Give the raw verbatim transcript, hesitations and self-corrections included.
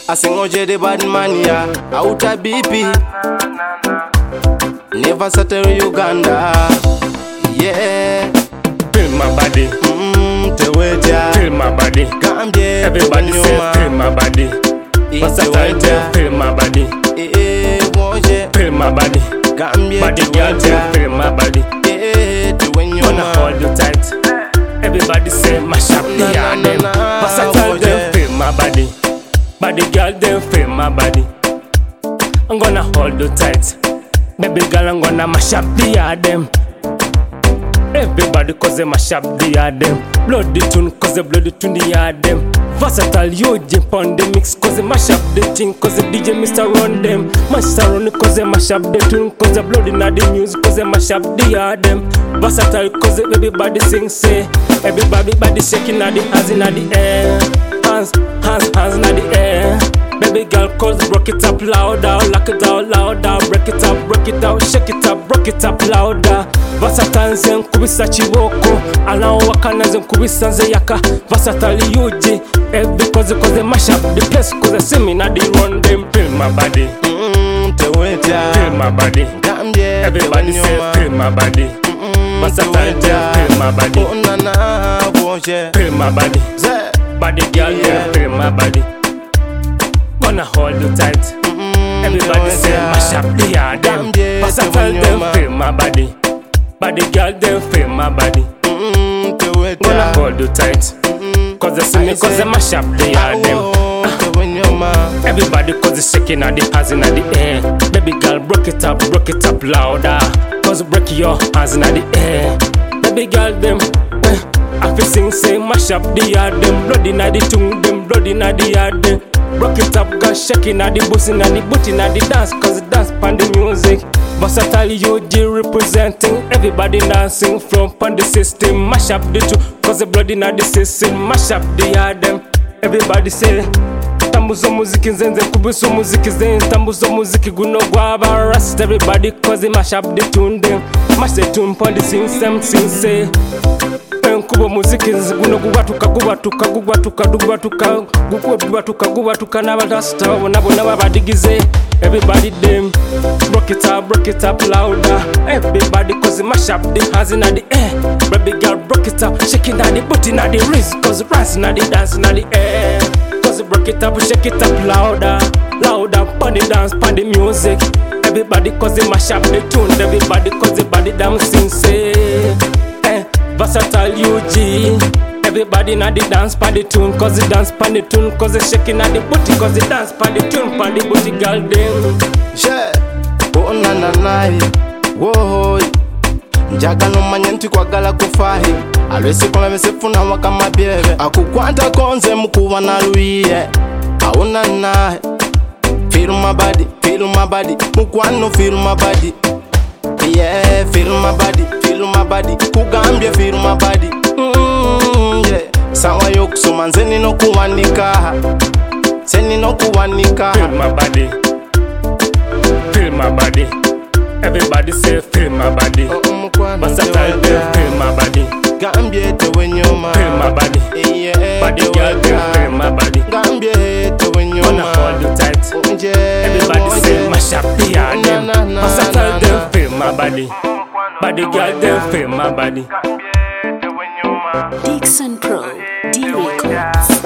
I sing oje the bad man ya Outa B P Never settle Uganda. Yeah. Feel my body. Mmm, te weja. Feel my body. Gambye. Everybody say feel my body. Versatile tell feel my body. Eh eh, woje. Feel my body. Gambye. Body girl tell feel my body. Eh eh, te wenyo. Gonna hold you tight. Everybody say mash up the yard them. Versatile tell feel my body. Body girl them feel my body. I'm gonna hold you tight. Baby girl, I'm gonna mash up the yard them. Everybody cause they mash up the yard them. Bloody tune cause they bloody tune the yard them. Versatile you jump on the mix cause they mash up the thing cause the D J Mister run them. Master run cause they mash up the tune cause they bloody na the music cause they mash up the yard them. Versatile cause they everybody sing say. Everybody body shaking at the hands in the air. Hands, hands, hands in the air. Baby girl, cause rock it up louder, lock it out louder, break it up, break it out, shake it up, rock it up louder. Versatile zen kubisa chiboko, alao wakana zen kubisa nze yaka. Versatile yuji, every cause cause they mash up the place cause they see me na they run them. Feel my body, mmm, te weja. Feel my body, Gambye. Everybody say feel my body. Mmm, Versatile tell feel my body. Oh na na, woje. Feel my body, Zeh. Body girl, yeah, feel my body. Gonna hold you tight. Mm, Everybody say mash up the yard them. Versatile them feel my body. Body girl them feel my body. Mm, Gonna hold you tight. Cause they see me cause they mash up the yard them. Everybody cause they shaking at the hands in the air. Baby girl broke it up, broke it up louder. Cause break your hands in the air. Baby girl them eh, I feel sing say mash up the yard them. Bloody na the tongue them, bloody na the yard them. Rock it up, girl, shaking at the boosting and the booting at the dance, cause the dance pan the music. Versatile U G representing, everybody dancing from pan the system. Mash up the two, cause the blood in the system. Mash up the yard them, everybody say. Tambuzo muziki nzenze kubiso muziki zenze. Tambuzo muziki guno guava rust. Everybody cause they mash up the tune them. Mash the tune pan the system, sing say. Kubo muziki guno gubatuka gubatuka gubatuka gubatuka gubatuka gubatuka n'abatasta nabo n'abadigize. Everybody them rock it up, rock it up louder. Everybody cause mash up the hands in the air. Baby girl rock it up, shaking at the booty at the wrist cause dancing at the dancing at the air. Cause rock it up, shake it up louder, louder. Pon the dance, pon the music. Everybody cause they mash up the tune. Everybody cause the body dancing say. Versatile U G. Everybody na the dance pan the tune, cause the dance pan the tune, cause the shaking at the booty, cause the dance pan the tune, pan the booty girl them. Yeah, oh na na na, whoa. Njaga no manyanti kwa gala kufahi. Alwesi kwa mesefuna waka mabiebe. Akukwanta konze mkuwa na luiye. Oh na na, feel my body, feel my body. Mkwano feel my body. Yeah, feel my body, feel my body. Kugambye feel my body. Mm, yeah. Sawa yokusoma nzeni no kuwanika. Seni no kuwanika. Feel my body. Feel my body. Everybody say feel my body. Versatile them feel my body. Gambye te wenyoma. Feel my body. Yeah. Body girl them feel my body. Gambye te wenyoma. Gonna hold you tight. Everybody say mash up the yard them. Versatile them feel my body. Body girl them feel my body. Dixon Pro D Records.